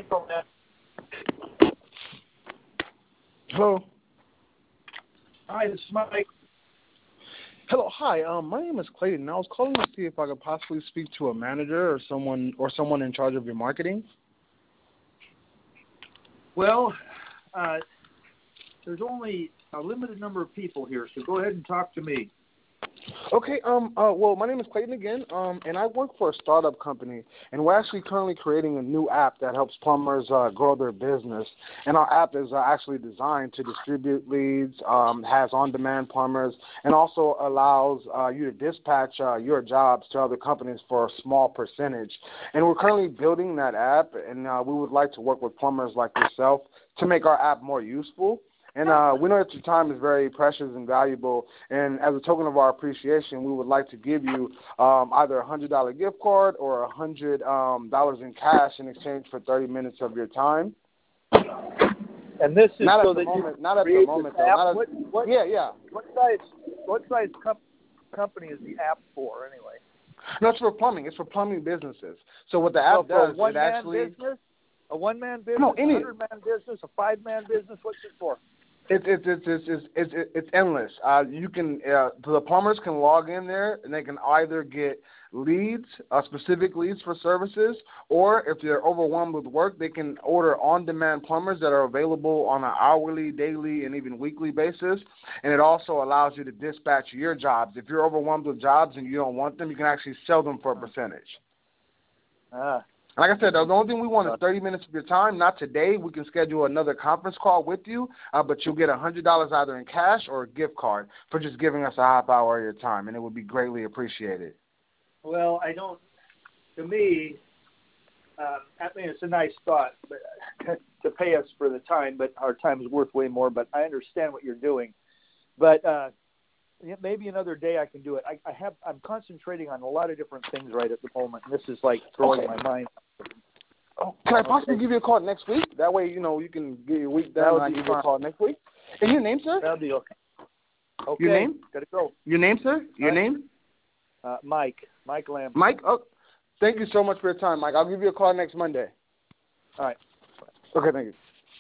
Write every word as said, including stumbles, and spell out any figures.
Hello. Hi, this is Mike. Hello. Hi. Um, my name is Clayton. I was calling to see if I could possibly speak to a manager or someone or someone in charge of your marketing. Well, uh, there's only a limited number of people here, so go ahead and talk to me. Okay. Um. Uh. Well, my name is Clayton again. Um. And I work for a startup company, and we're actually currently creating a new app that helps plumbers uh, grow their business. And our app is uh, actually designed to distribute leads, um, has on-demand plumbers, and also allows uh, you to dispatch uh, your jobs to other companies for a small percentage. And we're currently building that app, and uh, we would like to work with plumbers like yourself to make our app more useful. And uh, we know that your time is very precious and valuable, and as a token of our appreciation, we would like to give you um, either a one hundred dollars gift card or one hundred dollars um, in cash in exchange for thirty minutes of your time. And this is not so at the that moment, you not at the create moment, this though. app. Not at, what, what, yeah, yeah. What size, what size com- company is the app for, anyway? No, it's for plumbing. It's for plumbing businesses. So what the app so does, for a one-man it actually business, a one-man business, no, a any, hundred-man business, a five-man business. What's it for? It's it's it's it's it's it's, it's endless. Uh, you can uh, the plumbers can log in there and they can either get leads, uh, specific leads for services, or if they're overwhelmed with work, they can order on-demand plumbers that are available on an hourly, daily, and even weekly basis. And it also allows you to dispatch your jobs. If you're overwhelmed with jobs and you don't want them, you can actually sell them for a percentage. Ah. Like I said, the only thing we want is thirty minutes of your time. Not today. We can schedule another conference call with you, uh, but you'll get one hundred dollars either in cash or a gift card for just giving us a half hour of your time, and it would be greatly appreciated. Well, I don't, to me, um, I mean, it's a nice thought but, to pay us for the time, but our time is worth way more, but I understand what you're doing. But uh, maybe another day I can do it. I, I have, I'm concentrating on a lot of different things right at the moment, and this is like throwing okay. my mind. Oh, can I possibly okay. give you a call next week? That way, you know, you can get your week done and I give you a call next week. And your name, sir? That'll be okay. Okay. Your name? Gotta go. Your name, sir? Your Mike. name? Uh, Mike. Mike Lamb. Mike? Oh, thank you so much for your time, Mike. I'll give you a call next Monday. All right. Okay, thank you.